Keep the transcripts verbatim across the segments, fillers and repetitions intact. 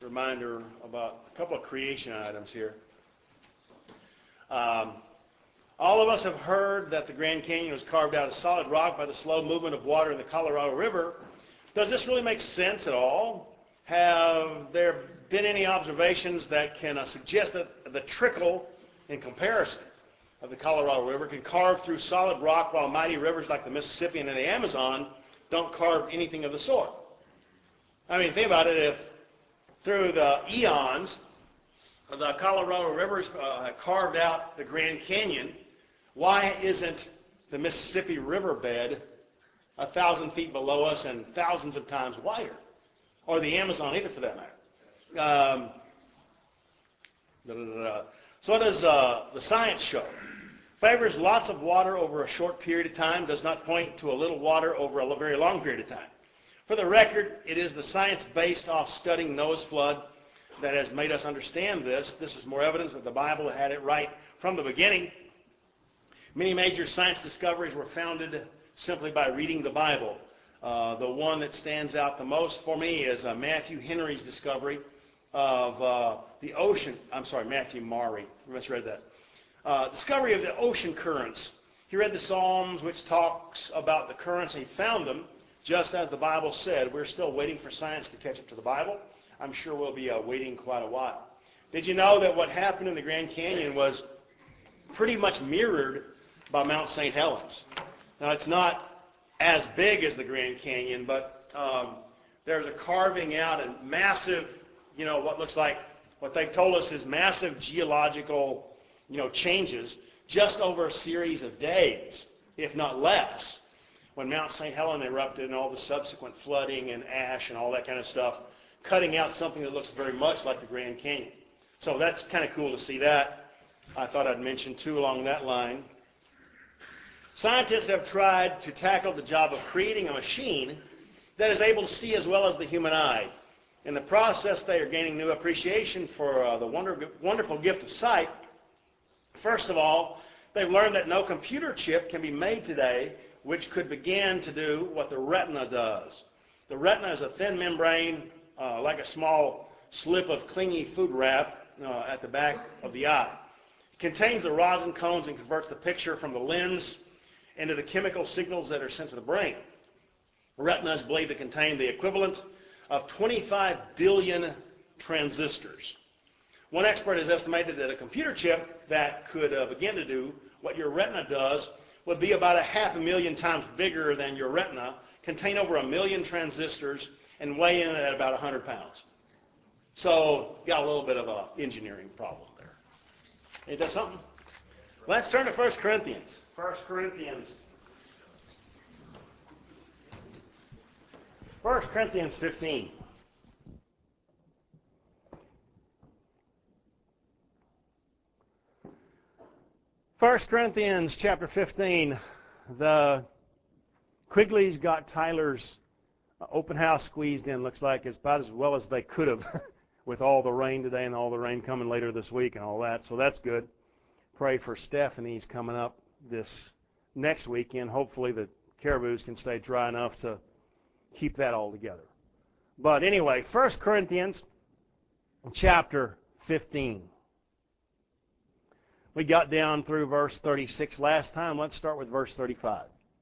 reminder about a couple of creation items here. Um, all of us have heard that the Grand Canyon was carved out of solid rock by the slow movement of water in the Colorado River. Does this really make sense at all? Have there been any observations that can uh, suggest that the trickle, in comparison, of the Colorado River can carve through solid rock while mighty rivers like the Mississippi and the Amazon don't carve anything of the sort? I mean, think about it. If through the eons, the Colorado River uh, carved out the Grand Canyon, why isn't the Mississippi riverbed a thousand feet below us and thousands of times wider? Or the Amazon either, for that matter. Um, da, da, da, da. So what does uh, the science show? Favors lots of water over a short period of time, does not point to a little water over a very long period of time. For the record, it is the science based off studying Noah's flood that has made us understand this. This is more evidence that the Bible had it right from the beginning. Many major science discoveries were founded simply by reading the Bible. Uh, the one that stands out the most for me is uh, Matthew Henry's discovery of uh, the ocean. I'm sorry, Matthew Maury. I misread that. Uh, discovery of the ocean currents. He read the Psalms, which talks about the currents, and he found them just as the Bible said. We're still waiting for science to catch up to the Bible. I'm sure we'll be uh, waiting quite a while. Did you know that what happened in the Grand Canyon was pretty much mirrored by Mount Saint Helens? Now, it's not as big as the Grand Canyon, but um, there's a carving out and massive, you know, what looks like, what they've told us is massive geological, you know, changes just over a series of days, if not less, when Mount Saint Helens erupted and all the subsequent flooding and ash and all that kind of stuff, cutting out something that looks very much like the Grand Canyon. So that's kind of cool to see that. I thought I'd mention, too, along that line. Scientists have tried to tackle the job of creating a machine that is able to see as well as the human eye. In the process, they are gaining new appreciation for uh, the wonder, wonderful gift of sight. First of all, they've learned that no computer chip can be made today which could begin to do what the retina does. The retina is a thin membrane, uh, like a small slip of clingy food wrap uh, at the back of the eye. It contains the rods and cones and converts the picture from the lens into the chemical signals that are sent to the brain. The retina is believed to contain the equivalent of twenty-five billion transistors. One expert has estimated that a computer chip that could uh, begin to do what your retina does would be about a half a million times bigger than your retina, contain over a million transistors, and weigh in at about one hundred pounds. So, got a little bit of an engineering problem there. Ain't that something? Let's turn to First Corinthians. First Corinthians. First Corinthians fifteen. First Corinthians chapter fifteen. The Quigley's got Tyler's open house squeezed in. Looks like it's about as well as they could have with all the rain today and all the rain coming later this week and all that. So that's good. Pray for Stephanie's coming up this next weekend. Hopefully the caribous can stay dry enough to keep that all together. But anyway, First Corinthians chapter fifteen. We got down through verse thirty-six last time. Let's start with verse thirty-five.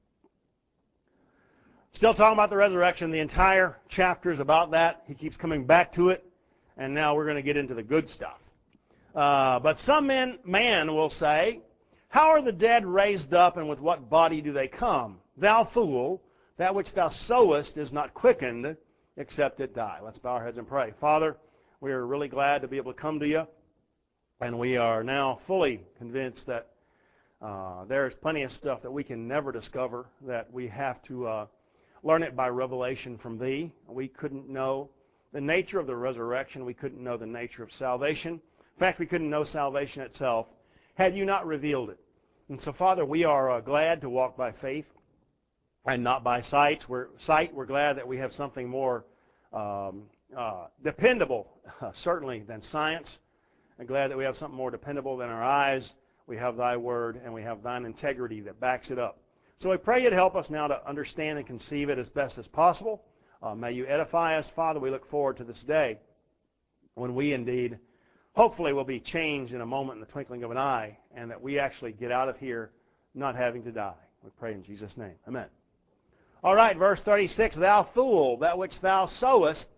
Still talking about the resurrection. The entire chapter is about that. He keeps coming back to it. And now we're going to get into the good stuff. Uh, but some men, man will say, how are the dead raised up, and with what body do they come? Thou fool, that which thou sowest is not quickened, except it die. Let's bow our heads and pray. Father, we are really glad to be able to come to you. And we are now fully convinced that uh, there's plenty of stuff that we can never discover, that we have to uh, learn it by revelation from Thee. We couldn't know the nature of the resurrection. We couldn't know the nature of salvation. In fact, we couldn't know salvation itself had You not revealed it. And so, Father, we are uh, glad to walk by faith and not by sight. We're, sight. We're glad that we have something more um, uh, dependable, uh, certainly, than science. I'm glad that we have something more dependable than our eyes. We have Thy Word, and we have Thine integrity that backs it up. So we pray You'd help us now to understand and conceive it as best as possible. Uh, may You edify us, Father. We look forward to this day. when we indeed, hopefully, will be changed in a moment in the twinkling of an eye, and that we actually get out of here not having to die. We pray in Jesus' name. Amen. All right, verse thirty-six, thou fool, that which thou sowest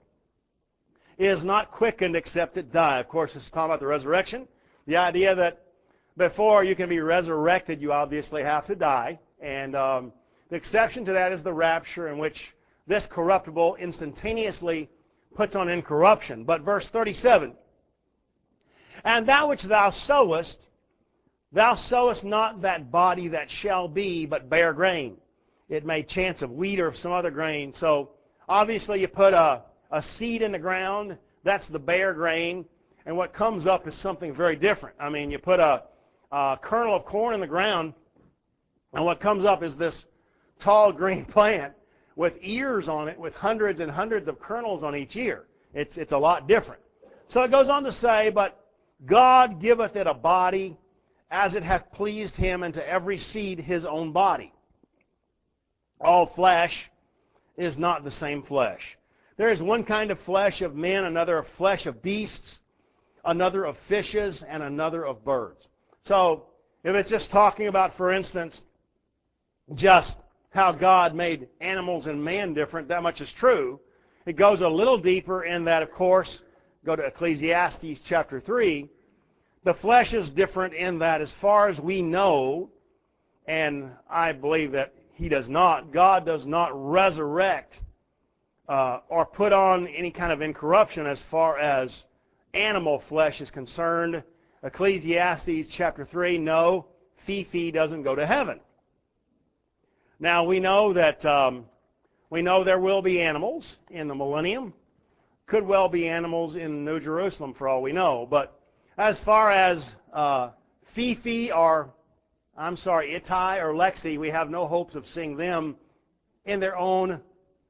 is not quickened except it die. Of course, this is talking about the resurrection. The idea that before you can be resurrected, you obviously have to die. And um, the exception to that is the rapture, in which this corruptible instantaneously puts on incorruption. But verse thirty-seven, and that which thou sowest, thou sowest not that body that shall be, but bare grain. It may chance of wheat or of some other grain. So obviously you put a, a seed in the ground, that's the bare grain, and what comes up is something very different. I mean, you put a, a kernel of corn in the ground, and what comes up is this tall green plant with ears on it, with hundreds and hundreds of kernels on each ear. It's, it's a lot different. So it goes on to say, but God giveth it a body as it hath pleased him, and to every seed his own body. All flesh is not the same flesh. There is one kind of flesh of men, another of flesh of beasts, another of fishes, and another of birds. So if it's just talking about, for instance, just how God made animals and man different, that much is true. It goes a little deeper in that, of course, go to Ecclesiastes chapter three, the flesh is different in that as far as we know, and I believe that he does not, God does not resurrect uh, or put on any kind of incorruption as far as animal flesh is concerned. Ecclesiastes chapter three, no, Fifi doesn't go to heaven. Now we know that um, we know there will be animals in the millennium. Could well be animals in New Jerusalem for all we know. But as far as uh, Fifi or, I'm sorry, Ittai or Lexi, we have no hopes of seeing them in their own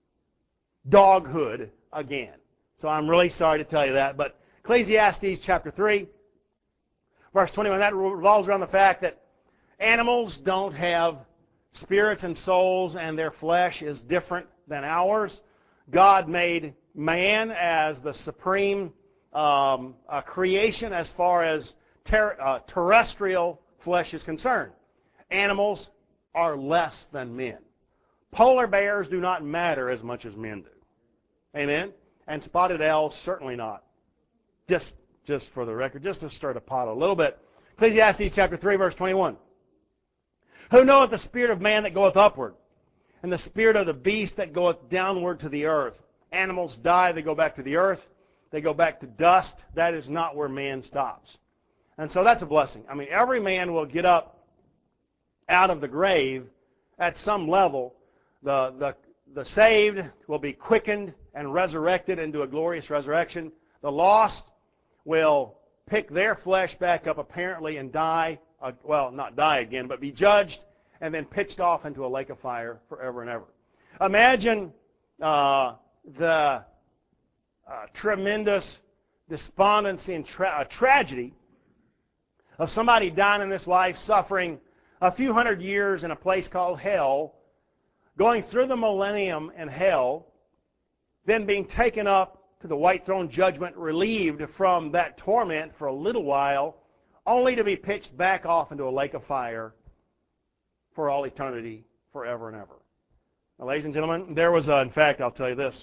doghood again. So I'm really sorry to tell you that. But Ecclesiastes chapter three, verse twenty-one, that revolves around the fact that animals don't have spirits and souls, and their flesh is different than ours. God made man as the supreme um, uh, creation as far as ter uh, terrestrial flesh is concerned. Animals are less than men. Polar bears do not matter as much as men do. Amen? And spotted owls, certainly not. Just, just for the record, just to stir the pot a little bit. Ecclesiastes chapter three, verse twenty-one. Who knoweth the spirit of man that goeth upward, and the spirit of the beast that goeth downward to the earth? Animals die, they go back to the earth. They go back to dust. That is not where man stops. And so that's a blessing. I mean, every man will get up out of the grave at some level. The, the, the saved will be quickened and resurrected into a glorious resurrection. The lost will pick their flesh back up apparently and die, uh, well, not die again, but be judged and then pitched off into a lake of fire forever and ever. Imagine uh, the uh, tremendous despondency and tra uh, tragedy of somebody dying in this life, suffering a few hundred years in a place called hell, going through the millennium in hell, then being taken up to the white throne judgment, relieved from that torment for a little while, only to be pitched back off into a lake of fire for all eternity, forever and ever. Now, ladies and gentlemen, there was, a, in fact, I'll tell you this.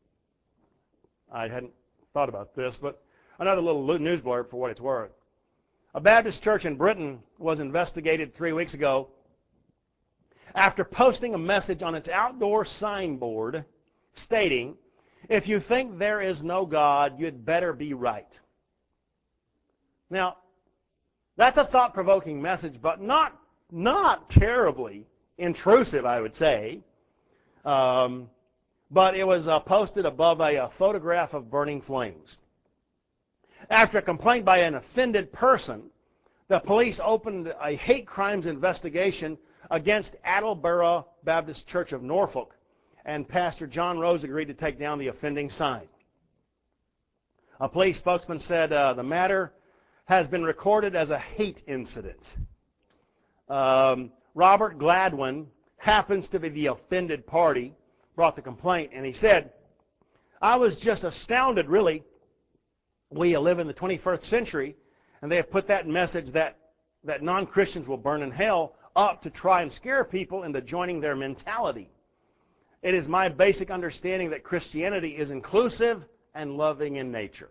I hadn't thought about this, but another little news blurb for what it's worth. A Baptist church in Britain was investigated three weeks ago after posting a message on its outdoor signboard stating, "If you think there is no God, you'd better be right." Now, that's a thought-provoking message, but not, not terribly intrusive, I would say. Um, but it was uh, posted above a, a photograph of burning flames. After a complaint by an offended person, the police opened a hate crimes investigation against Attleboro Baptist Church of Norfolk, and Pastor John Rose agreed to take down the offending sign. A police spokesman said uh, the matter has been recorded as a hate incident. Um, Robert Gladwin happens to be the offended party, brought the complaint, and he said, "I was just astounded, really, we live in the twenty-first century, and they have put that message that, that non-Christians will burn in hell up to try and scare people into joining their mentality. It is my basic understanding that Christianity is inclusive and loving in nature.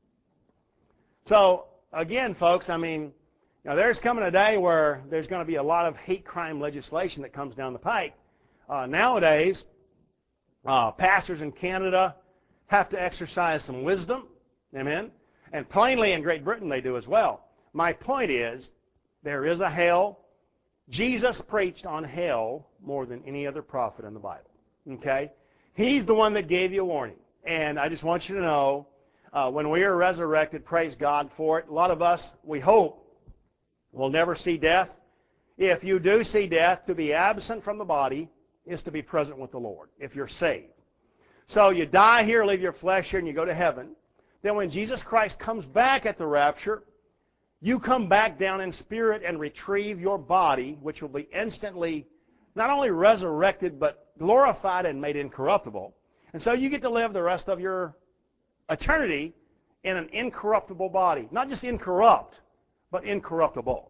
So, again, folks, I mean, you know, there's coming a day where there's going to be a lot of hate crime legislation that comes down the pike. Uh, nowadays, uh, pastors in Canada have to exercise some wisdom, amen, and plainly in Great Britain they do as well. My point is, there is a hell. Jesus preached on hell more than any other prophet in the Bible, okay? He's the one that gave you a warning, and I just want you to know, uh, when we are resurrected, praise God for it. A lot of us, we hope, will never see death. If you do see death, to be absent from the body is to be present with the Lord, if you're saved. So you die here, leave your flesh here, and you go to heaven. Then when Jesus Christ comes back at the rapture, you come back down in spirit and retrieve your body, which will be instantly not only resurrected, but glorified and made incorruptible. And so you get to live the rest of your eternity in an incorruptible body. Not just incorrupt, but incorruptible.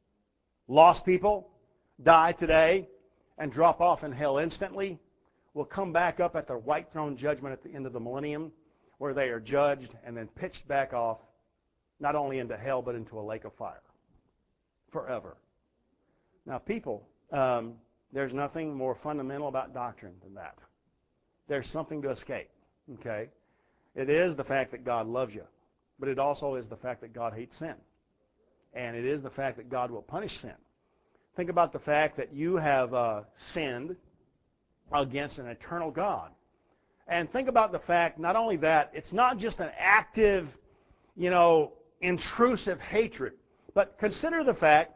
Lost people die today and drop off in hell instantly, will come back up at the white throne judgment at the end of the millennium, where they are judged and then pitched back off, not only into hell, but into a lake of fire forever. Now, people, um, there's nothing more fundamental about doctrine than that. There's something to escape, okay? It is the fact that God loves you, but it also is the fact that God hates sin. And it is the fact that God will punish sin. Think about the fact that you have uh, sinned against an eternal God. And think about the fact, not only that, it's not just an active, you know, intrusive hatred, but consider the fact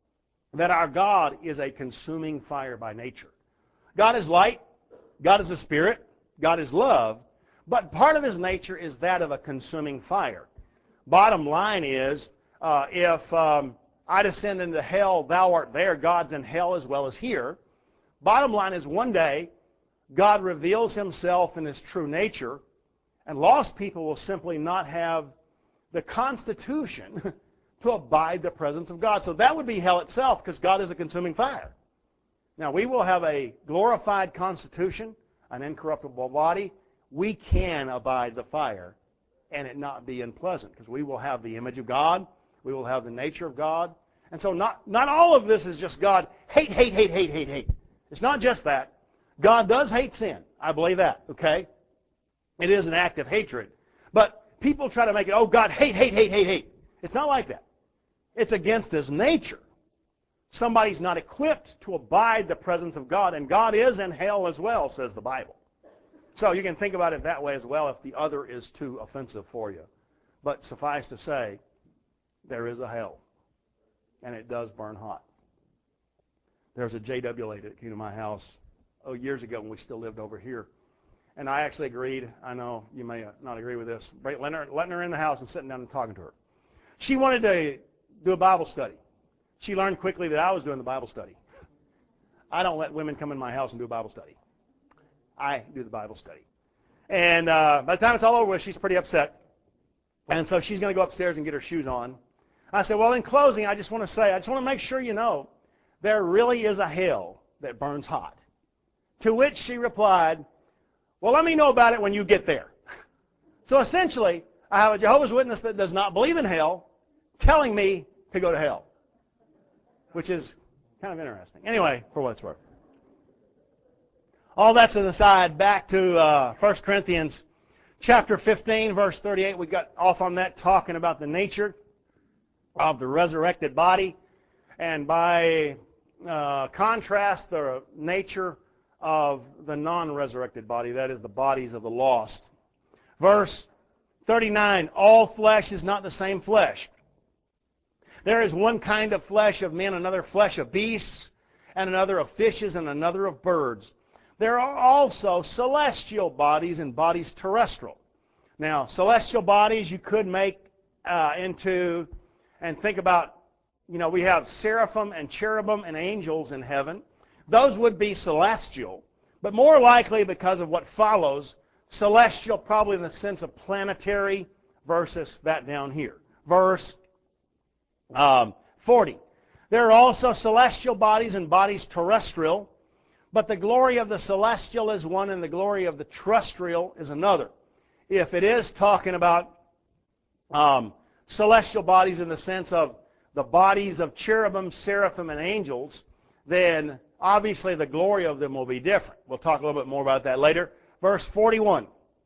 that our God is a consuming fire by nature. God is light, God is a spirit, God is love, but part of his nature is that of a consuming fire. Bottom line is, uh, if um, I descend into hell, thou art there, God's in hell as well as here. Bottom line is, one day, God reveals himself in his true nature, and lost people will simply not have the constitution to abide the presence of God. So that would be hell itself, because God is a consuming fire. Now, we will have a glorified constitution, an incorruptible body. We can abide the fire and it not be unpleasant, because we will have the image of God. We will have the nature of God. And so not, not all of this is just God hate, hate, hate, hate, hate, hate. It's not just that. God does hate sin. I believe that, okay? It is an act of hatred. But people try to make it, oh, God hate, hate, hate, hate, hate. It's not like that. It's against his nature. Somebody's not equipped to abide the presence of God, and God is in hell as well, says the Bible. So you can think about it that way as well if the other is too offensive for you. But suffice to say, there is a hell, and it does burn hot. There was a J W lady that came to my house oh, years ago when we still lived over here. And I actually agreed. I know you may not agree with this. But letting her, letting her in the house and sitting down and talking to her. She wanted to do a Bible study. She learned quickly that I was doing the Bible study. I don't let women come in my house and do a Bible study. I do the Bible study. And uh, by the time it's all over with, she's pretty upset. And so she's going to go upstairs and get her shoes on. I said, well, in closing, I just want to say, I just want to make sure you know, there really is a hell that burns hot. To which she replied, well, let me know about it when you get there. So essentially, I have a Jehovah's Witness that does not believe in hell telling me to go to hell, which is kind of interesting. Anyway, for what it's worth. All that's an aside. Back to uh, First Corinthians chapter fifteen, verse thirty-eight. We got off on that talking about the nature of the resurrected body, and by uh, contrast, the nature of the non-resurrected body, that is the bodies of the lost. Verse thirty-nine, all flesh is not the same flesh. There is one kind of flesh of men, another flesh of beasts, and another of fishes, and another of birds. There are also celestial bodies and bodies terrestrial. Now, celestial bodies you could make uh, into, and think about, you know, we have seraphim and cherubim and angels in heaven. Those would be celestial, but more likely, because of what follows, celestial probably in the sense of planetary versus that down here. Verse um, forty. There are also celestial bodies and bodies terrestrial, but the glory of the celestial is one and the glory of the terrestrial is another. If it is talking about um, celestial bodies in the sense of the bodies of cherubim, seraphim, and angels, then obviously the glory of them will be different. We'll talk a little bit more about that later. Verse forty-one.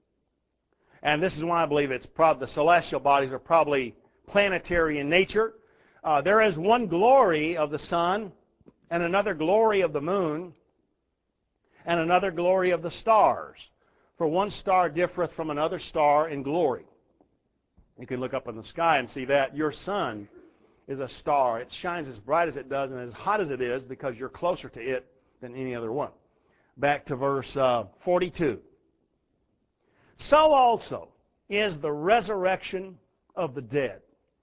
And this is why I believe it's probably the celestial bodies are probably planetary in nature. Uh, there is one glory of the sun, and another glory of the moon, and another glory of the stars. For one star differeth from another star in glory. You can look up in the sky and see that. Your sun is a star. It shines as bright as it does and as hot as it is because you're closer to it than any other one. Back to verse uh, forty-two. So also is the resurrection of the dead.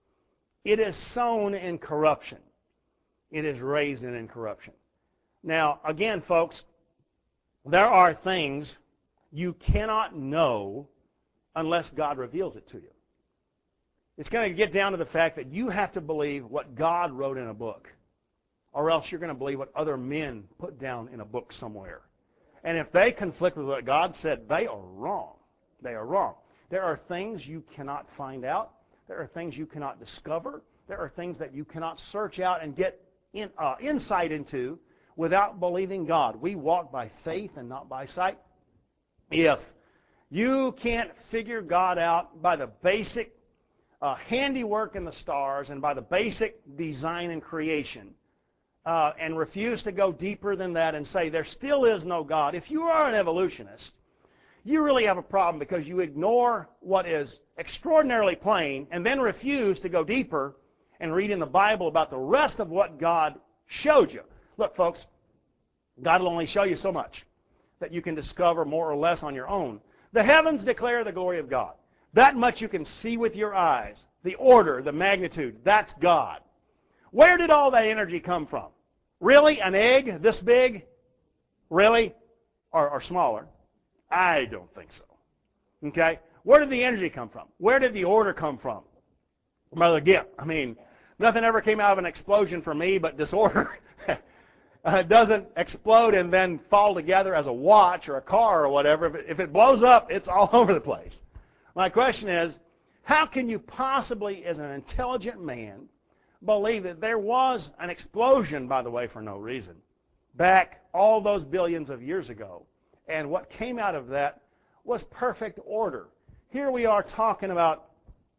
It is sown in corruption. It is raised in incorruption. Now, again, folks, there are things you cannot know unless God reveals it to you. It's going to get down to the fact that you have to believe what God wrote in a book, or else you're going to believe what other men put down in a book somewhere. And if they conflict with what God said, they are wrong. They are wrong. There are things you cannot find out. There are things you cannot discover. There are things that you cannot search out and get in, uh, insight into without believing God. We walk by faith and not by sight. If you can't figure God out by the basic uh, handiwork in the stars and by the basic design and creation, uh, and refuse to go deeper than that and say there still is no God, if you are an evolutionist, you really have a problem because you ignore what is extraordinarily plain and then refuse to go deeper and read in the Bible about the rest of what God showed you. Look, folks, God will only show you so much that you can discover more or less on your own. The heavens declare the glory of God. That much you can see with your eyes. The order, the magnitude, that's God. Where did all that energy come from? Really? An egg this big? Really? Or, or smaller? I don't think so. Okay? Where did the energy come from? Where did the order come from? Brother Gipp, I mean, nothing ever came out of an explosion for me but disorder. Uh, it doesn't explode and then fall together as a watch or a car or whatever. If it, if it blows up, it's all over the place. My question is, how can you possibly, as an intelligent man, believe that there was an explosion, by the way, for no reason, back all those billions of years ago, and what came out of that was perfect order? Here we are talking about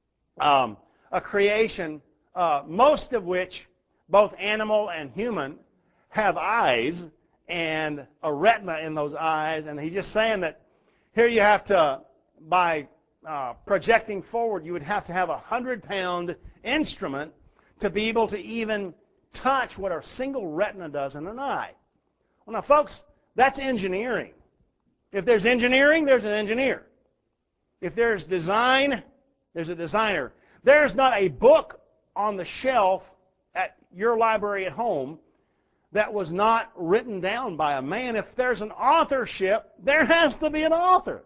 um, a creation, uh, most of which, both animal and human, have eyes and a retina in those eyes, and he's just saying that here you have to, by uh, projecting forward, you would have to have a hundred-pound instrument to be able to even touch what a single retina does in an eye. Well, now, folks, that's engineering. If there's engineering, there's an engineer. If there's design, there's a designer. There's not a book on the shelf at your library at home that was not written down by a man. If there's an authorship, there has to be an author.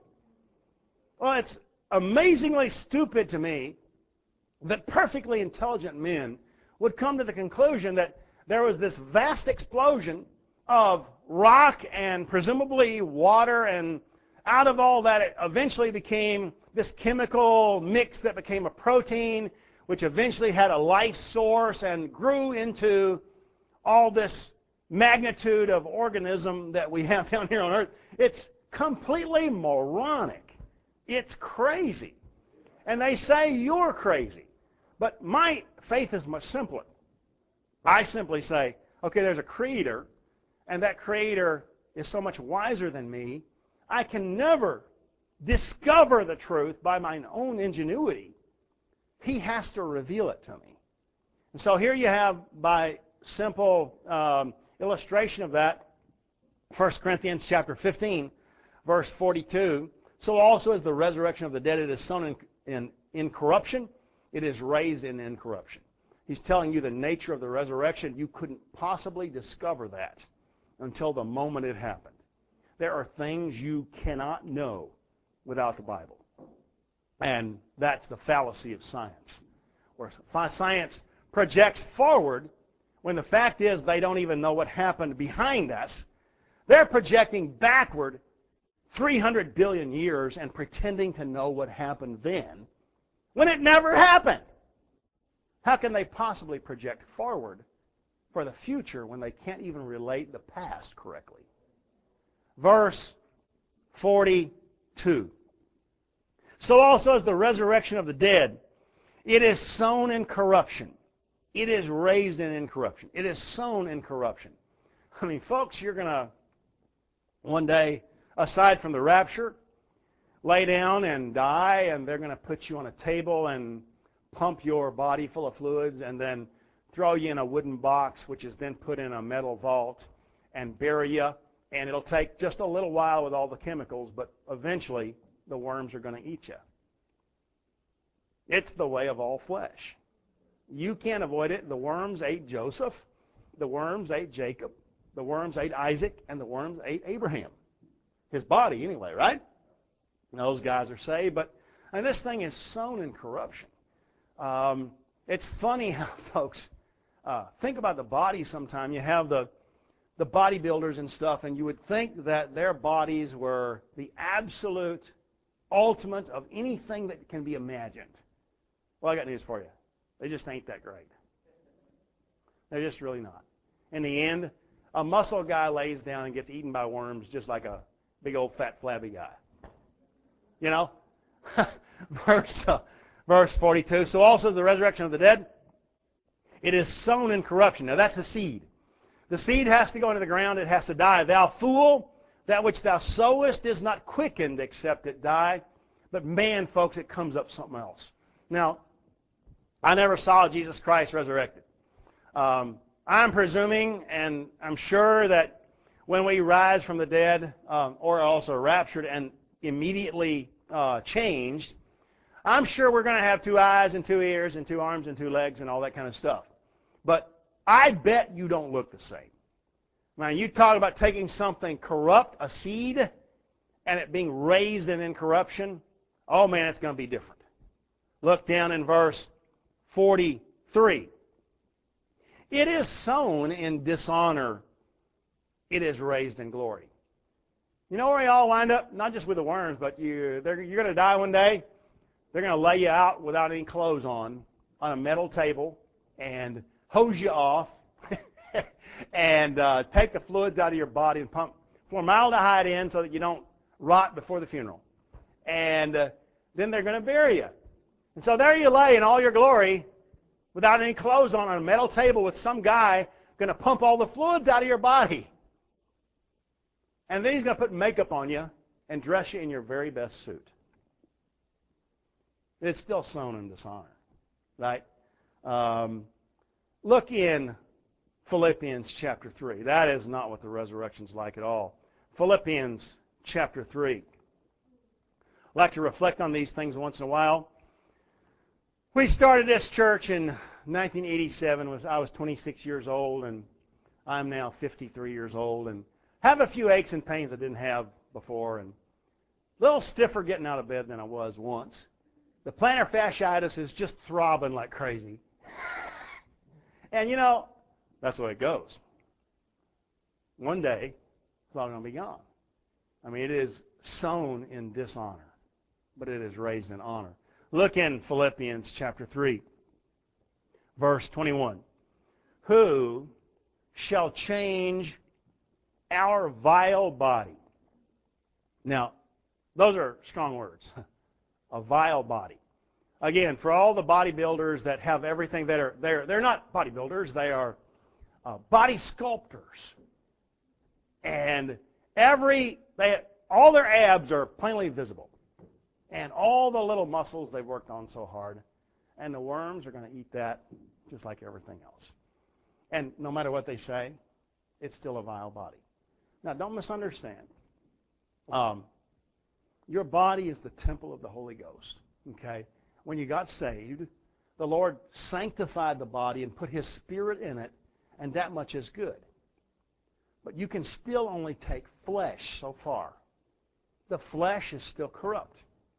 Well, it's amazingly stupid to me that perfectly intelligent men would come to the conclusion that there was this vast explosion of rock and presumably water, and out of all that it eventually became this chemical mix that became a protein, which eventually had a life source and grew into all this magnitude of organism that we have down here on Earth. It's completely moronic. It's crazy. And they say you're crazy. But my faith is much simpler. I simply say, okay, there's a creator, and that creator is so much wiser than me, I can never discover the truth by my own ingenuity. He has to reveal it to me. And so here you have, by simple um, illustration of that, First Corinthians chapter fifteen, verse forty-two. So also is the resurrection of the dead. It is sown in, in, in corruption. It is raised in incorruption. He's telling you the nature of the resurrection. You couldn't possibly discover that until the moment it happened. There are things you cannot know without the Bible. And that's the fallacy of science, where science projects forward when the fact is they don't even know what happened behind us. They're projecting backward three hundred billion years and pretending to know what happened then when it never happened. How can they possibly project forward for the future when they can't even relate the past correctly? Verse forty-two. So also is the resurrection of the dead. It is sown in corruption. It is raised in incorruption. It is sown in corruption. I mean, folks, you're going to one day, aside from the rapture, lay down and die, and they're going to put you on a table and pump your body full of fluids and then throw you in a wooden box, which is then put in a metal vault and bury you. And it'll take just a little while with all the chemicals, but eventually the worms are going to eat you. It's the way of all flesh. You can't avoid it. The worms ate Joseph. The worms ate Jacob. The worms ate Isaac. And the worms ate Abraham. His body anyway, right? And those guys are saved. But and this thing is sown in corruption. Um, it's funny how folks uh, think about the body sometime. You have the the bodybuilders and stuff, and you would think that their bodies were the absolute ultimate of anything that can be imagined. Well, I got news for you. They just ain't that great. They're just really not. In the end, a muscle guy lays down and gets eaten by worms just like a big old fat flabby guy. You know? verse, uh, verse forty-two. So also the resurrection of the dead, it is sown in corruption. Now that's the seed. The seed has to go into the ground. It has to die. Thou fool, that which thou sowest is not quickened except it die. But man, folks, it comes up something else. Now, I never saw Jesus Christ resurrected. Um, I'm presuming, and I'm sure that when we rise from the dead, um, or also raptured and immediately uh, changed, I'm sure we're going to have two eyes and two ears and two arms and two legs and all that kind of stuff. But I bet you don't look the same. Now, you talk about taking something corrupt, a seed, and it being raised in incorruption. Oh, man, it's going to be different. Look down in verse forty-three. It is sown in dishonor. It is raised in glory. You know where you all wind up? Not just with the worms, but you, they're, you're going to die one day. They're going to lay you out without any clothes on, on a metal table, and hose you off, and uh, take the fluids out of your body and pump formaldehyde in so that you don't rot before the funeral. And uh, then they're going to bury you. And so there you lay in all your glory without any clothes on on a metal table with some guy going to pump all the fluids out of your body. And then he's going to put makeup on you and dress you in your very best suit. It's still sown in dishonor, right? Um, look in Philippians chapter three. That is not what the resurrection's like at all. Philippians chapter three. I like to reflect on these things once in a while. We started this church in nineteen eighty-seven. I was twenty-six years old, and I'm now fifty-three years old, and have a few aches and pains I didn't have before, and a little stiffer getting out of bed than I was once. The plantar fasciitis is just throbbing like crazy. And you know, that's the way it goes. One day, it's all going to be gone. I mean, it is sown in dishonor, but it is raised in honor. Look in Philippians chapter three, verse twenty-one. Who shall change our vile body? Now, those are strong words. A vile body. Again, for all the bodybuilders that have everything that are, they're, they're not bodybuilders, they are uh, body sculptors. And every, they, all their abs are plainly visible. And all the little muscles they've worked on so hard. And the worms are going to eat that just like everything else. And no matter what they say, it's still a vile body. Now, don't misunderstand. Um, your body is the temple of the Holy Ghost. Okay? When you got saved, the Lord sanctified the body and put His Spirit in it, and that much is good. But you can still only take flesh so far. The flesh is still corrupt.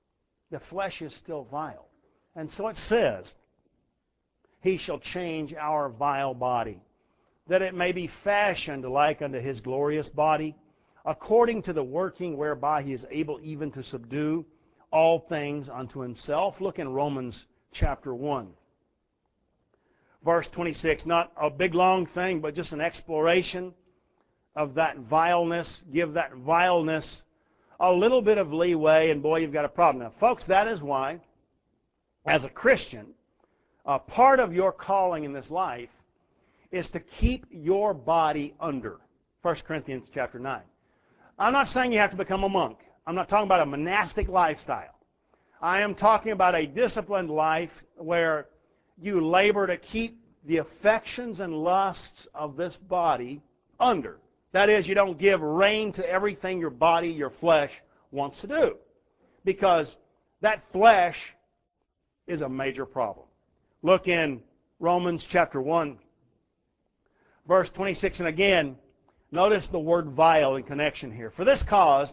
The flesh is still vile. And so it says, He shall change our vile body, that it may be fashioned like unto His glorious body, according to the working whereby He is able even to subdue all things unto Himself. Look in Romans chapter one. Verse twenty-six, not a big long thing, but just an exploration of that vileness. Give that vileness a little bit of leeway, and boy, you've got a problem. Now, folks, that is why, as a Christian, a part of your calling in this life is to keep your body under. First Corinthians chapter nine. I'm not saying you have to become a monk. I'm not talking about a monastic lifestyle. I am talking about a disciplined life where you labor to keep the affections and lusts of this body under. That is, you don't give rein to everything your body, your flesh, wants to do. Because that flesh is a major problem. Look in Romans chapter one, verse twenty-six, and again, notice the word vile in connection here. For this cause,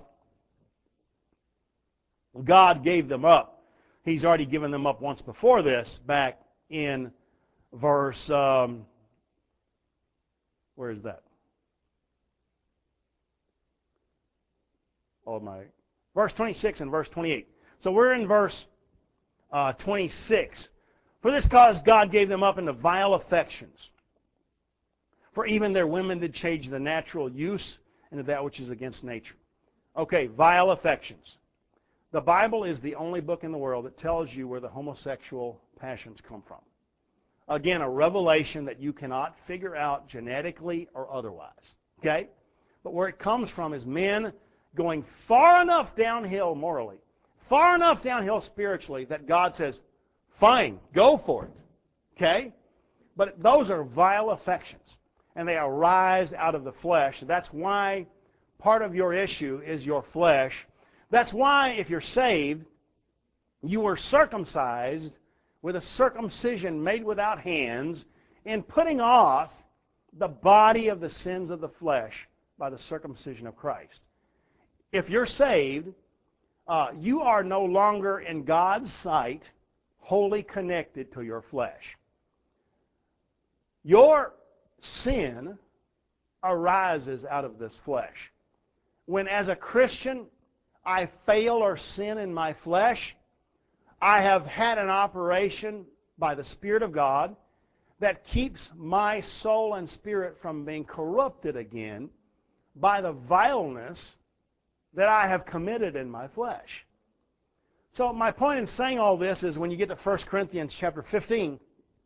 God gave them up. He's already given them up once before this, back in verse, um, where is that? Oh my, verse twenty-six and verse twenty-eight. So we're in verse uh, twenty-six. For this cause God gave them up into vile affections. For even their women did change the natural use into that which is against nature. Okay, vile affections. The Bible is the only book in the world that tells you where the homosexual passions come from. Again, a revelation that you cannot figure out genetically or otherwise. Okay? But where it comes from is men going far enough downhill morally, far enough downhill spiritually, that God says, fine, go for it. Okay? But those are vile affections, and they arise out of the flesh. That's why part of your issue is your flesh. That's why, if you're saved, you were circumcised with a circumcision made without hands, in putting off the body of the sins of the flesh by the circumcision of Christ. If you're saved, uh, you are no longer in God's sight wholly connected to your flesh. Your sin arises out of this flesh. When, as a Christian, I fail or sin in my flesh, I have had an operation by the Spirit of God that keeps my soul and spirit from being corrupted again by the vileness that I have committed in my flesh. So my point in saying all this is, when you get to First Corinthians chapter fifteen,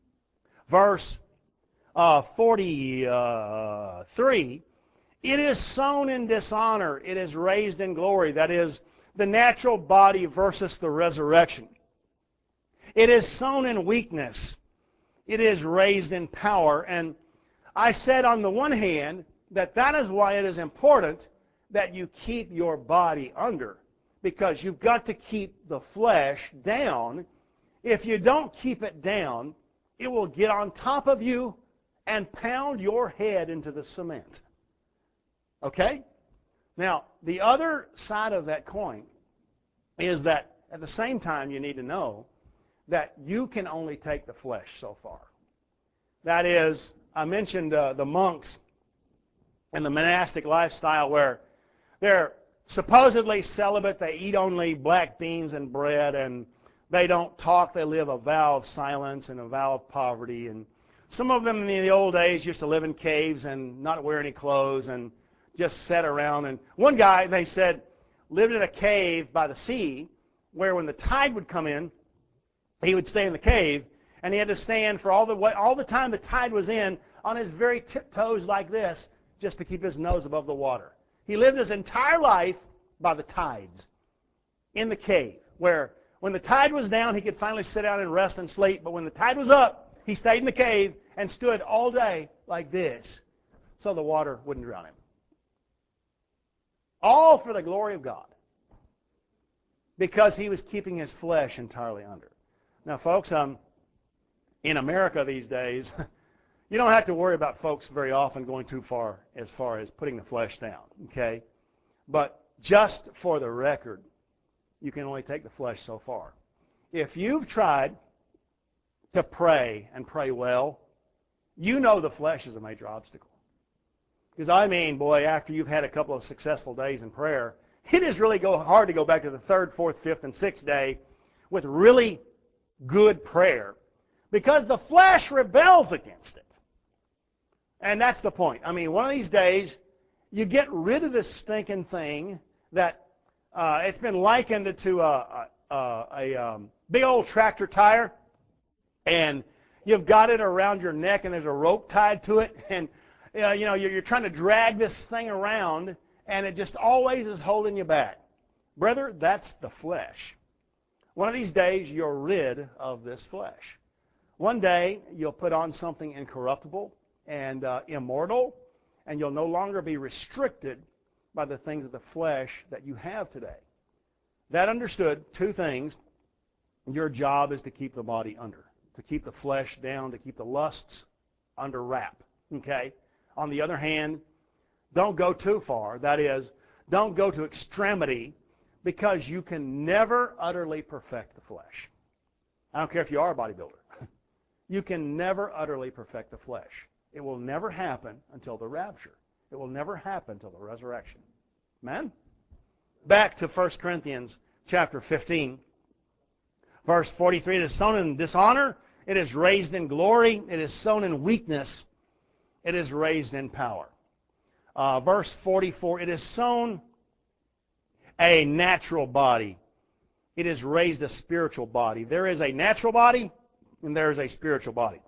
verse uh, forty-three, it is sown in dishonor, it is raised in glory. That is, the natural body versus the resurrection. It is sown in weakness, it is raised in power. And I said, on the one hand, that that is why it is important that you keep your body under, because you've got to keep the flesh down. If you don't keep it down, it will get on top of you and pound your head into the cement. Okay? Now, the other side of that coin is that at the same time you need to know that you can only take the flesh so far. That is, I mentioned uh, the monks and the monastic lifestyle where they're supposedly celibate, they eat only black beans and bread, and they don't talk, they live a vow of silence and a vow of poverty. And some of them in the old days used to live in caves and not wear any clothes and just sit around. And one guy, they said, lived in a cave by the sea where when the tide would come in, he would stay in the cave, and he had to stand for all the all the time the tide was in on his very tiptoes like this, just to keep his nose above the water. He lived his entire life by the tides in the cave, where when the tide was down, he could finally sit down and rest and sleep, but when the tide was up, he stayed in the cave and stood all day like this so the water wouldn't drown him. All for the glory of God, because he was keeping his flesh entirely under. Now, folks, um, in America these days, you don't have to worry about folks very often going too far as far as putting the flesh down, okay? But just for the record, you can only take the flesh so far. If you've tried to pray and pray well, you know the flesh is a major obstacle. Because I mean, boy, after you've had a couple of successful days in prayer, it is really go hard to go back to the third, fourth, fifth, and sixth day with really good prayer, because the flesh rebels against it. And that's the point. I mean, one of these days, you get rid of this stinking thing that uh, it's been likened to a, a, a um, big old tractor tire, and you've got it around your neck, and there's a rope tied to it, and uh, you know you're, you're trying to drag this thing around, and it just always is holding you back. Brother, that's the flesh. One of these days, you're rid of this flesh. One day, you'll put on something incorruptible and uh, immortal, and you'll no longer be restricted by the things of the flesh that you have today. That understood, two things. Your job is to keep the body under, to keep the flesh down, to keep the lusts under wrap. Okay? On the other hand, don't go too far. That is, don't go to extremity, because you can never utterly perfect the flesh. I don't care if you are a bodybuilder. You can never utterly perfect the flesh. It will never happen until the rapture. It will never happen until the resurrection. Amen? Back to First Corinthians chapter fifteen, verse forty-three. It is sown in dishonor. It is raised in glory. It is sown in weakness. It is raised in power. Uh, verse forty-four. It is sown a natural body. It is raised a spiritual body. There is a natural body, and there is a spiritual body.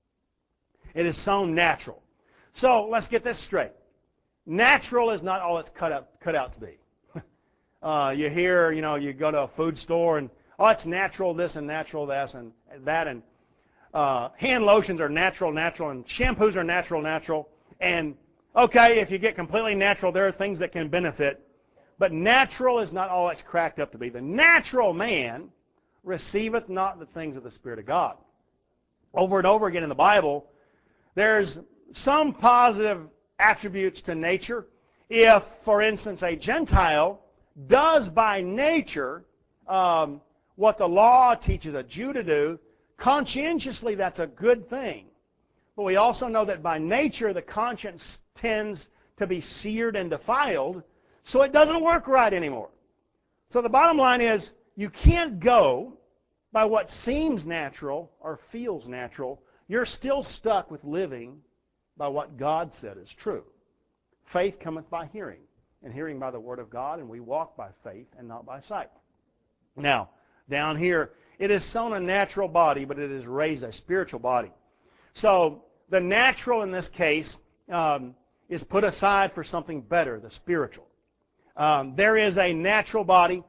It is sown natural. So let's get this straight. Natural is not all it's cut out, cut out to be. uh, you hear, you know, you go to a food store and, oh, it's natural this and natural this and that, and uh, hand lotions are natural, natural, and shampoos are natural, natural. And, okay, if you get completely natural, there are things that can benefit. But natural is not all it's cracked up to be. The natural man receiveth not the things of the Spirit of God. Over and over again in the Bible, there's some positive attributes to nature. If, for instance, a Gentile does by nature um, what the law teaches a Jew to do, conscientiously that's a good thing. But we also know that by nature the conscience tends to be seared and defiled, so it doesn't work right anymore. So the bottom line is, you can't go by what seems natural or feels natural. You're still stuck with living by what God said is true. Faith cometh by hearing, and hearing by the Word of God, and we walk by faith and not by sight. Now, down here, it is sown a natural body, but it is raised a spiritual body. So the natural in this case um, is put aside for something better, the spiritual. Um, there is a natural body,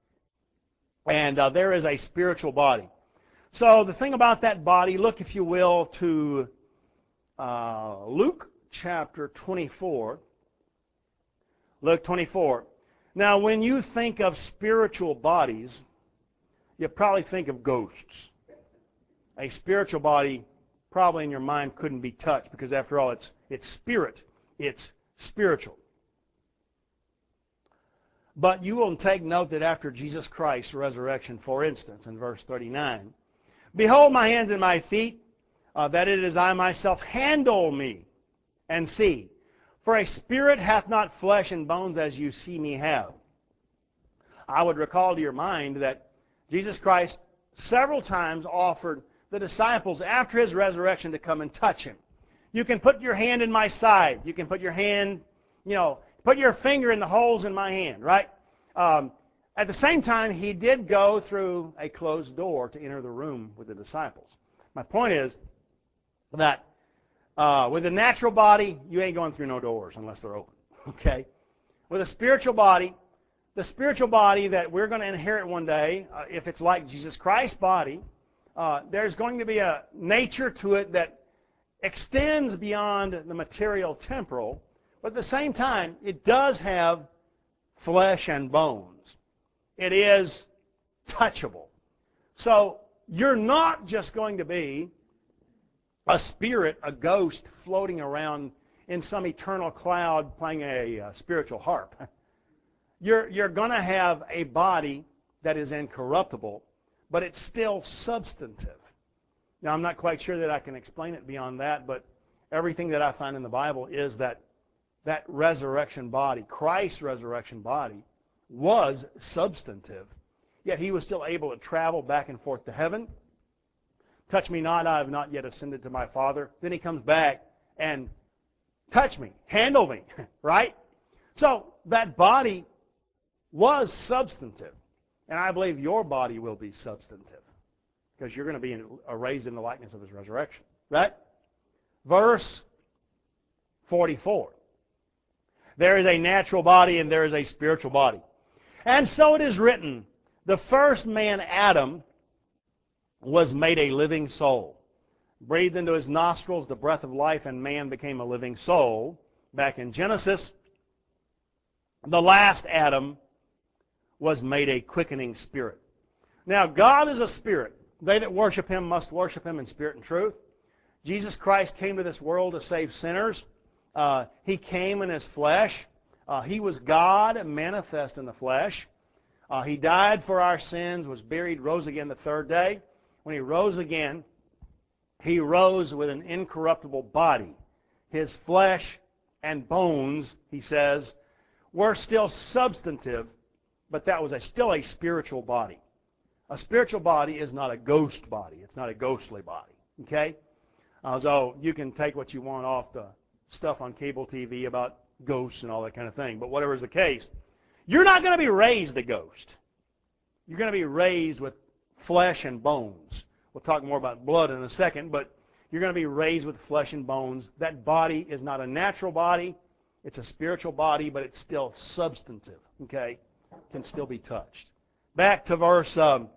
and uh, there is a spiritual body. So the thing about that body, look, if you will, to uh, Luke chapter twenty-four. Luke twenty-four. Now, when you think of spiritual bodies, you probably think of ghosts. A spiritual body probably in your mind couldn't be touched, because after all, it's, it's spirit. It's spiritual. But you will take note that after Jesus Christ's resurrection, for instance, in verse thirty-nine, behold my hands and my feet, uh, that it is I myself, handle me and see. For a spirit hath not flesh and bones as you see me have. I would recall to your mind that Jesus Christ several times offered the disciples after His resurrection to come and touch Him. You can put your hand in my side. You can put your hand, you know, put your finger in the holes in my hand, right? Um, at the same time, He did go through a closed door to enter the room with the disciples. My point is that uh, with a natural body, you ain't going through no doors unless they're open, okay? With a spiritual body, the spiritual body that we're going to inherit one day, uh, if it's like Jesus Christ's body, uh, there's going to be a nature to it that extends beyond the material temporal, but at the same time, it does have flesh and bones. It is touchable. So you're not just going to be a spirit, a ghost floating around in some eternal cloud playing a, a spiritual harp. You're, you're going to have a body that is incorruptible, but it's still substantive. Now, I'm not quite sure that I can explain it beyond that, but everything that I find in the Bible is that that resurrection body, Christ's resurrection body, was substantive, yet he was still able to travel back and forth to heaven. Touch me not, I have not yet ascended to my Father. Then he comes back and touch me, handle me, right? So that body was substantive. And I believe your body will be substantive because you're going to be in, uh, raised in the likeness of his resurrection, right? Verse forty-four. There is a natural body and there is a spiritual body. And so it is written, the first man, Adam, was made a living soul. Breathed into his nostrils the breath of life, and man became a living soul. Back in Genesis, the last Adam was made a quickening spirit. Now, God is a spirit. They that worship him must worship him in spirit and truth. Jesus Christ came to this world to save sinners. Uh, he came in his flesh. Uh, he was God manifest in the flesh. Uh, he died for our sins, was buried, rose again the third day. When he rose again, he rose with an incorruptible body. His flesh and bones, he says, were still substantive, but that was a, still a spiritual body. A spiritual body is not a ghost body. It's not a ghostly body. Okay? Uh, so you can take what you want off the stuff on cable T V about ghosts and all that kind of thing. But whatever is the case, you're not going to be raised a ghost. You're going to be raised with flesh and bones. We'll talk more about blood in a second, but you're going to be raised with flesh and bones. That body is not a natural body. It's a spiritual body, but it's still substantive. Okay? Can still be touched. Back to verse um,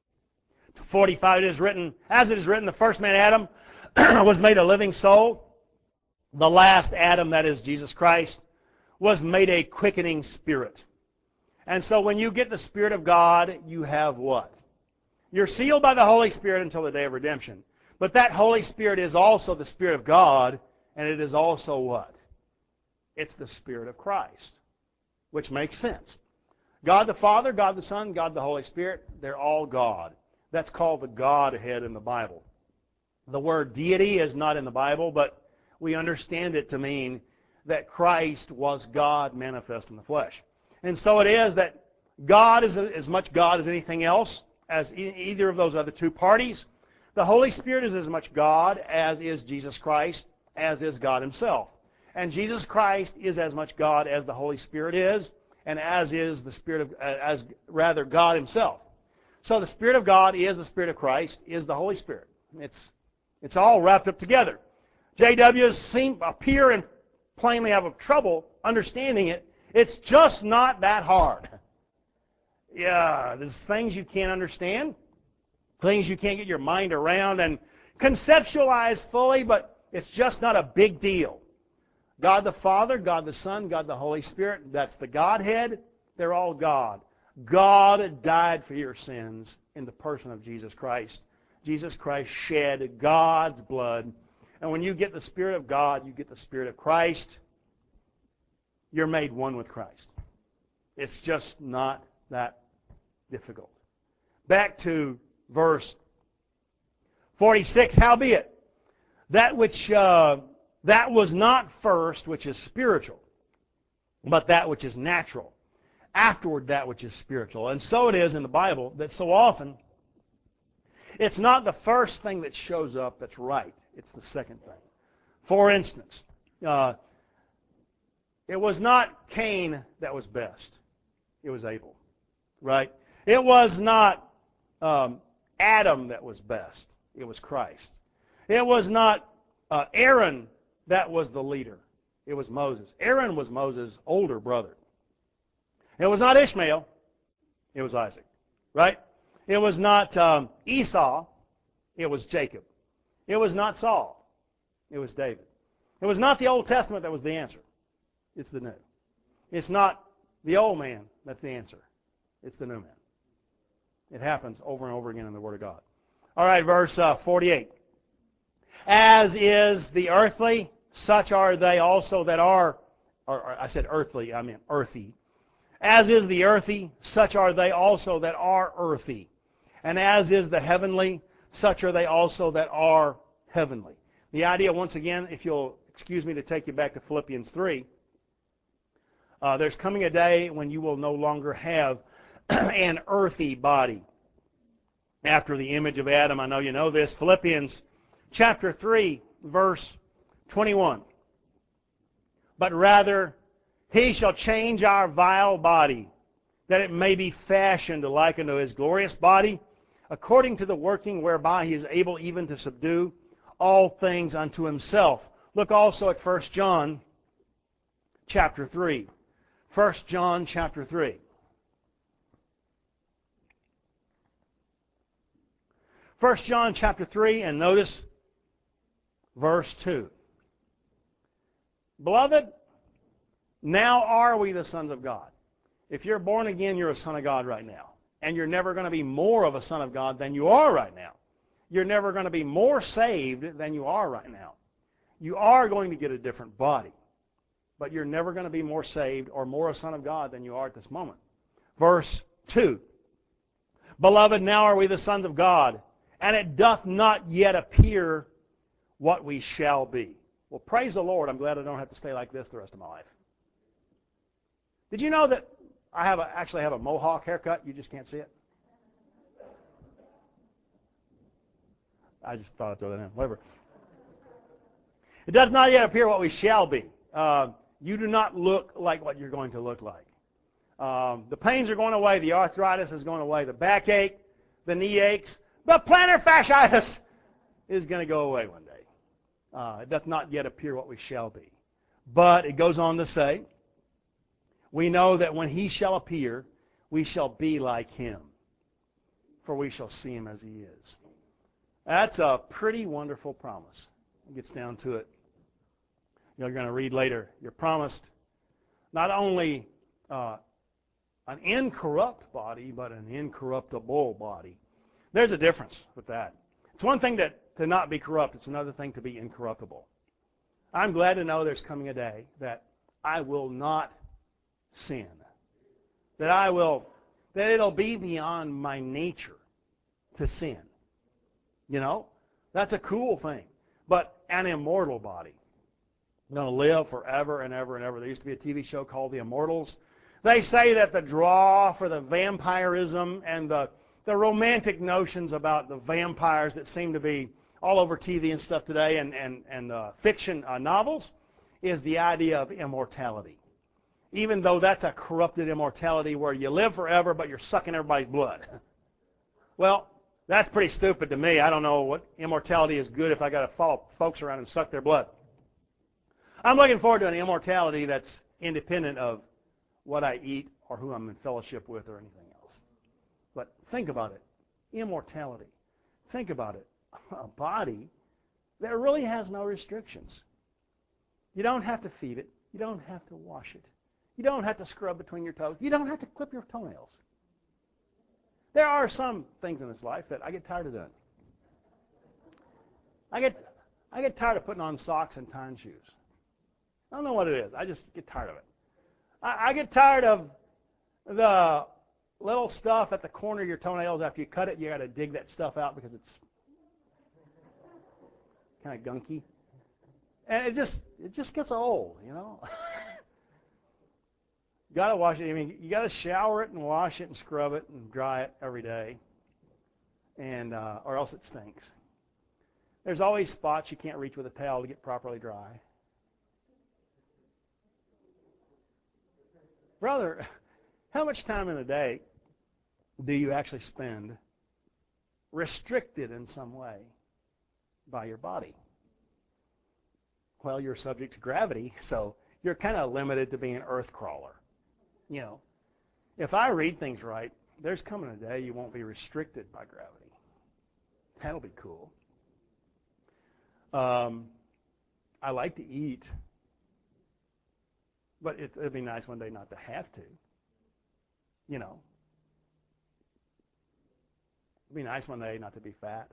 forty-five. It is written, as it is written, the first man, Adam, was made a living soul. The last Adam, that is Jesus Christ, was made a quickening spirit. And so when you get the Spirit of God, you have what? You're sealed by the Holy Spirit until the day of redemption. But that Holy Spirit is also the Spirit of God, and it is also what? It's the Spirit of Christ, which makes sense. God the Father, God the Son, God the Holy Spirit, they're all God. That's called the Godhead in the Bible. The word deity is not in the Bible, but we understand it to mean that Christ was God manifest in the flesh. And so it is that God is as much God as anything else, as e- either of those other two parties. The Holy Spirit is as much God as is Jesus Christ, as is God himself. And Jesus Christ is as much God as the Holy Spirit is, and as is the Spirit of, as rather God himself. So the Spirit of God is the Spirit of Christ, is the Holy Spirit. It's, it's all wrapped up together. J Ws seem, appear and plainly have trouble understanding it. It's just not that hard. Yeah, there's things you can't understand, things you can't get your mind around and conceptualize fully, but it's just not a big deal. God the Father, God the Son, God the Holy Spirit, that's the Godhead. They're all God. God died for your sins in the person of Jesus Christ. Jesus Christ shed God's blood. And when you get the Spirit of God, you get the Spirit of Christ. You're made one with Christ. It's just not that difficult. Back to verse forty-six. Howbeit, that which uh, that was not first, which is spiritual, but that which is natural. Afterward, that which is spiritual. And so it is in the Bible that so often it's not the first thing that shows up that's right. It's the second thing. For instance, uh, it was not Cain that was best. It was Abel, right? It was not um, Adam that was best. It was Christ. It was not uh, Aaron that was the leader. It was Moses. Aaron was Moses' older brother. It was not Ishmael. It was Isaac, right? It was not um, Esau. It was Jacob. It was not Saul. It was David. It was not the Old Testament that was the answer. It's the new. It's not the old man that's the answer. It's the new man. It happens over and over again in the Word of God. All right, verse uh, forty-eight. As is the earthly, such are they also that are, or, or I said earthly, I mean earthy. As is the earthy, such are they also that are earthy. And as is the heavenly, such are they also that are heavenly. The idea, once again, if you'll excuse me to take you back to Philippians three, uh, there's coming a day when you will no longer have an earthy body after the image of Adam. I know you know this. Philippians chapter three, verse twenty-one. But rather, he shall change our vile body, that it may be fashioned like unto his glorious body, according to the working whereby he is able even to subdue all things unto himself. Look also at First John chapter three. First John chapter three. First John chapter three, and notice verse two. Beloved, now are we the sons of God. If you're born again, you're a son of God right now. And you're never going to be more of a son of God than you are right now. You're never going to be more saved than you are right now. You are going to get a different body. But you're never going to be more saved or more a son of God than you are at this moment. Verse two. Beloved, now are we the sons of God, and it doth not yet appear what we shall be. Well, praise the Lord. I'm glad I don't have to stay like this the rest of my life. Did you know that I have a, actually have a mohawk haircut? You just can't see it. I just thought I'd throw that in. Whatever. It does not yet appear what we shall be. Uh, you do not look like what you're going to look like. Um, the pains are going away. The arthritis is going away. The backache, the knee aches, the plantar fasciitis is going to go away one day. Uh, it doth not yet appear what we shall be. But it goes on to say, we know that when he shall appear, we shall be like him, for we shall see him as he is. That's a pretty wonderful promise. It gets down to it. You're going to read later. You're promised not only uh, an incorrupt body, but an incorruptible body. There's a difference with that. It's one thing to, to not be corrupt. It's another thing to be incorruptible. I'm glad to know there's coming a day that I will not sin. That I will, that it'll be beyond my nature to sin. You know? That's a cool thing. But an immortal body. I'm going to live forever and ever and ever. There used to be a T V show called The Immortals. They say that the draw for the vampirism and the, the romantic notions about the vampires that seem to be all over T V and stuff today and, and, and uh, fiction uh, novels is the idea of immortality. Even though that's a corrupted immortality where you live forever but you're sucking everybody's blood. Well, that's pretty stupid to me. I don't know what immortality is good if I got to follow folks around and suck their blood. I'm looking forward to an immortality that's independent of what I eat or who I'm in fellowship with or anything else. But think about it. Immortality. Think about it. A body that really has no restrictions. You don't have to feed it. You don't have to wash it. You don't have to scrub between your toes. You don't have to clip your toenails. There are some things in this life that I get tired of doing. I get, I get tired of putting on socks and tying shoes. I don't know what it is. I just get tired of it. I, I get tired of the little stuff at the corner of your toenails. After you cut it, you got to dig that stuff out because it's kind of gunky. And it just it just gets old, you know. You got to wash it. I mean, you got to shower it and wash it and scrub it and dry it every day, and uh, or else it stinks. There's always spots you can't reach with a towel to get properly dry. Brother, how much time in a day do you actually spend restricted in some way by your body? Well, you're subject to gravity, so you're kind of limited to being an earth crawler. You know, if I read things right, there's coming a day you won't be restricted by gravity. That'll be cool. Um, I like to eat, but it, it'd be nice one day not to have to. You know, it'd be nice one day not to be fat.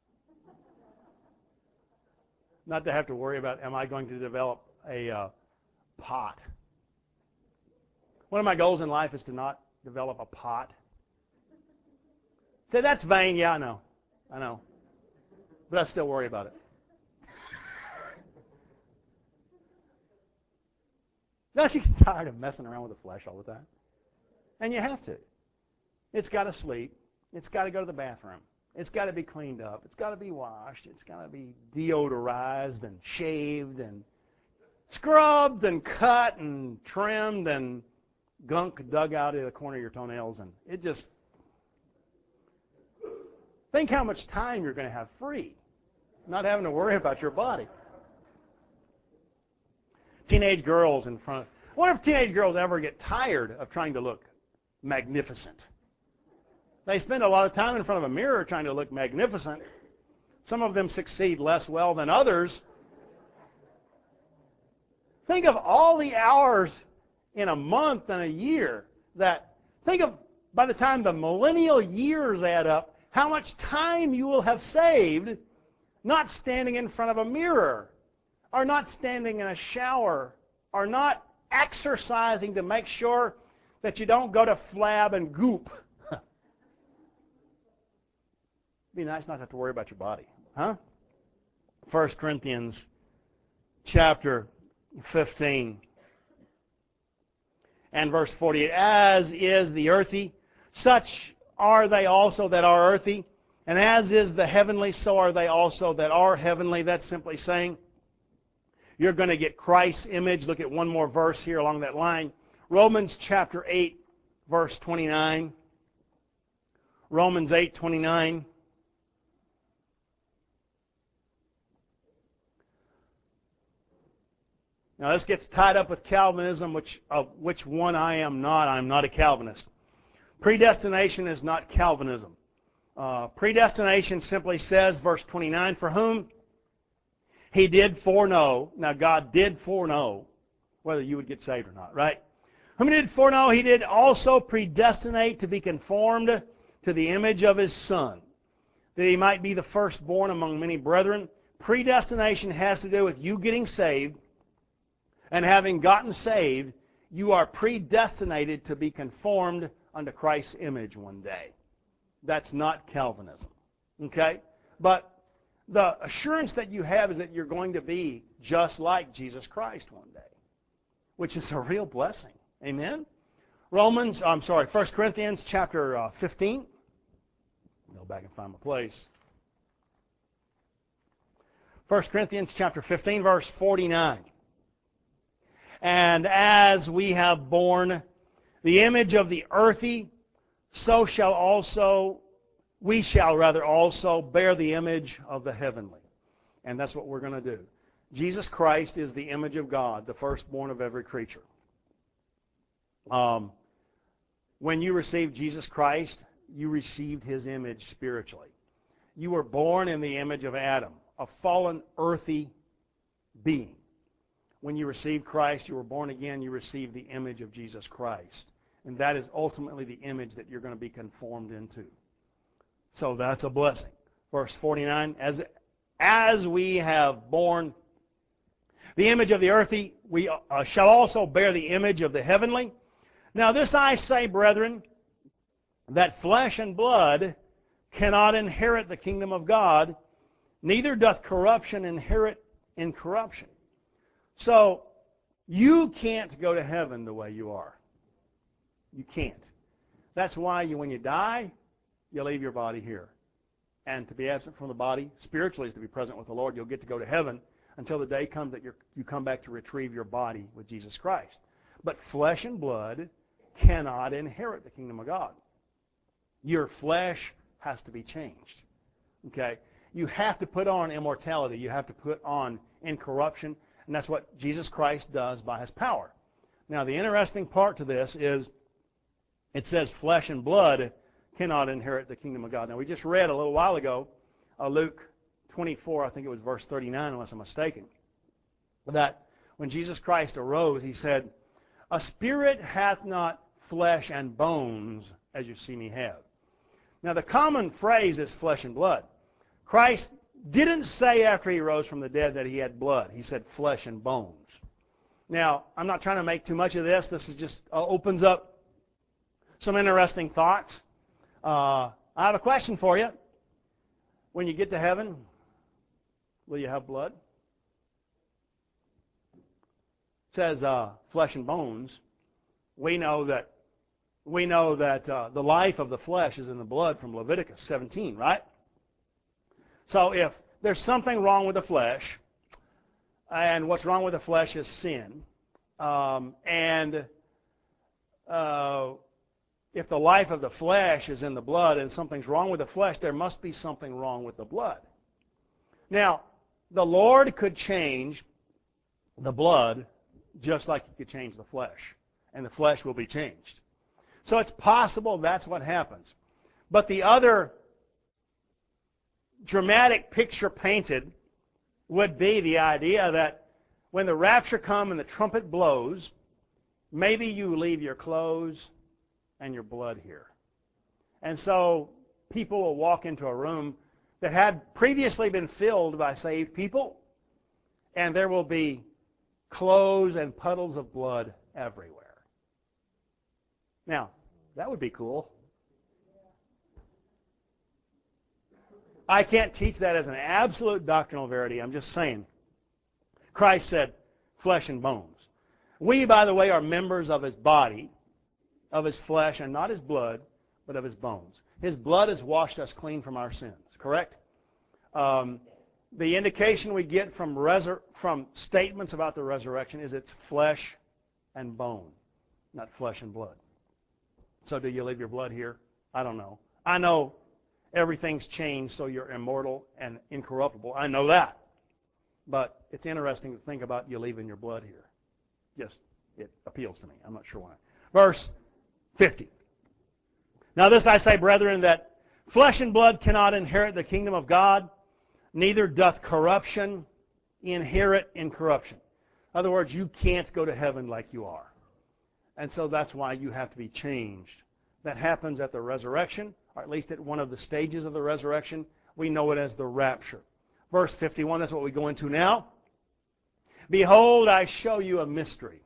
Not to have to worry about, am I going to develop a uh, pot? One of my goals in life is to not develop a pot. Say, that's vain. Yeah, I know. I know. But I still worry about it. Don't you get tired of messing around with the flesh all the time? And you have to. It's got to sleep. It's got to go to the bathroom. It's got to be cleaned up. It's got to be washed. It's got to be deodorized and shaved and scrubbed and cut and trimmed and gunk dug out of the corner of your toenails. And it just... Think how much time you're going to have free, not having to worry about your body. Teenage girls in front of... I wonder if teenage girls ever get tired of trying to look magnificent. They spend a lot of time in front of a mirror trying to look magnificent. Some of them succeed less well than others. Think of all the hours in a month and a year that... Think of, by the time the millennial years add up, how much time you will have saved not standing in front of a mirror, or not standing in a shower, or not exercising to make sure that you don't go to flab and goop. It'd be nice not to have to worry about your body, huh? First Corinthians chapter fifteen and verse forty-eight. As is the earthy, such are they also that are earthy, and as is the heavenly, so are they also that are heavenly. That's simply saying you're going to get Christ's image. Look at one more verse here along that line. Romans chapter eight, verse twenty-nine. Romans eight, twenty-nine. Now this gets tied up with Calvinism, which of which one I am not. I'm not a Calvinist. Predestination is not Calvinism. Uh, predestination simply says, verse twenty-nine, for whom He did foreknow. Now God did foreknow whether you would get saved or not, right? Whom He did foreknow, He did also predestinate to be conformed to the image of His Son, that He might be the firstborn among many brethren. Predestination has to do with you getting saved, and having gotten saved, you are predestinated to be conformed unto Christ's image one day. That's not Calvinism. Okay? But the assurance that you have is that you're going to be just like Jesus Christ one day, which is a real blessing. Amen? Romans, I'm sorry, First Corinthians chapter uh, fifteen. Go back and find my place. First Corinthians chapter fifteen, verse forty-nine. And as we have borne the image of the earthy, so shall also, we shall rather also bear the image of the heavenly. And that's what we're going to do. Jesus Christ is the image of God, the firstborn of every creature. Um, when you received Jesus Christ, you received His image spiritually. You were born in the image of Adam, a fallen earthy being. When you received Christ, you were born again, you received the image of Jesus Christ. And that is ultimately the image that you're going to be conformed into. So that's a blessing. Verse forty-nine, as, as we have borne the image of the earthy, we uh, shall also bear the image of the heavenly. Now this I say, brethren, that flesh and blood cannot inherit the kingdom of God, neither doth corruption inherit incorruption. So you can't go to heaven the way you are. You can't. That's why you, when you die, you leave your body here. And to be absent from the body, spiritually, is to be present with the Lord. You'll get to go to heaven until the day comes that you're, you come back to retrieve your body with Jesus Christ. But flesh and blood cannot inherit the kingdom of God. Your flesh has to be changed. Okay? You have to put on immortality. You have to put on incorruption. And that's what Jesus Christ does by His power. Now, the interesting part to this is it says flesh and blood cannot inherit the kingdom of God. Now, we just read a little while ago, uh, Luke twenty-four, I think it was verse thirty-nine, unless I'm mistaken, that when Jesus Christ arose, He said, a spirit hath not flesh and bones as you see me have. Now, the common phrase is flesh and blood. Christ didn't say after He rose from the dead that He had blood. He said flesh and bones. Now, I'm not trying to make too much of this. This is just uh, opens up some interesting thoughts. Uh, I have a question for you. When you get to heaven, will you have blood? It says uh, flesh and bones. We know that we know that uh, the life of the flesh is in the blood from Leviticus seventeen, right? So if there's something wrong with the flesh, and what's wrong with the flesh is sin, um, and uh, if the life of the flesh is in the blood and something's wrong with the flesh, there must be something wrong with the blood. Now, the Lord could change the blood just like He could change the flesh, and the flesh will be changed. So it's possible that's what happens. But the other dramatic picture painted would be the idea that when the rapture comes and the trumpet blows, maybe you leave your clothes and your blood here. And so people will walk into a room that had previously been filled by saved people, and there will be clothes and puddles of blood everywhere. Now, that would be cool. I can't teach that as an absolute doctrinal verity. I'm just saying. Christ said, flesh and bones. We, by the way, are members of His body, of His flesh, and not His blood, but of His bones. His blood has washed us clean from our sins, correct? Um, the indication we get from, resur- from statements about the resurrection is it's flesh and bone, not flesh and blood. So do you leave your blood here? I don't know. I know everything's changed so you're immortal and incorruptible. I know that. But it's interesting to think about you leaving your blood here. Just, it appeals to me. I'm not sure why. Verse fifty. Now this I say, brethren, that flesh and blood cannot inherit the kingdom of God, neither doth corruption inherit incorruption. In other words, you can't go to heaven like you are. And so that's why you have to be changed. That happens at the resurrection, or at least at one of the stages of the resurrection. We know it as the rapture. Verse fifty-one, that's what we go into now. Behold, I show you a mystery.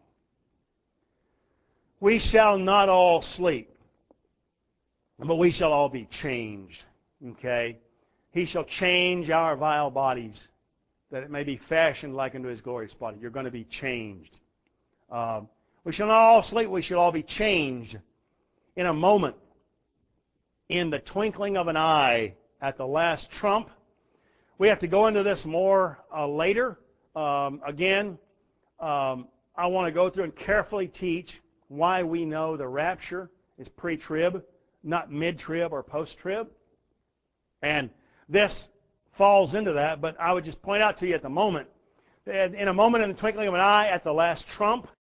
We shall not all sleep, but we shall all be changed. Okay? He shall change our vile bodies, that it may be fashioned like unto His glorious body. You're going to be changed. Uh, we shall not all sleep, we shall all be changed in a moment, in the twinkling of an eye, at the last trump. We have to go into this more uh, later. Um, again, um, I want to go through and carefully teach why we know the rapture is pre-trib, not mid-trib or post-trib. And this falls into that, but I would just point out to you at the moment, that in a moment in the twinkling of an eye, at the last trump,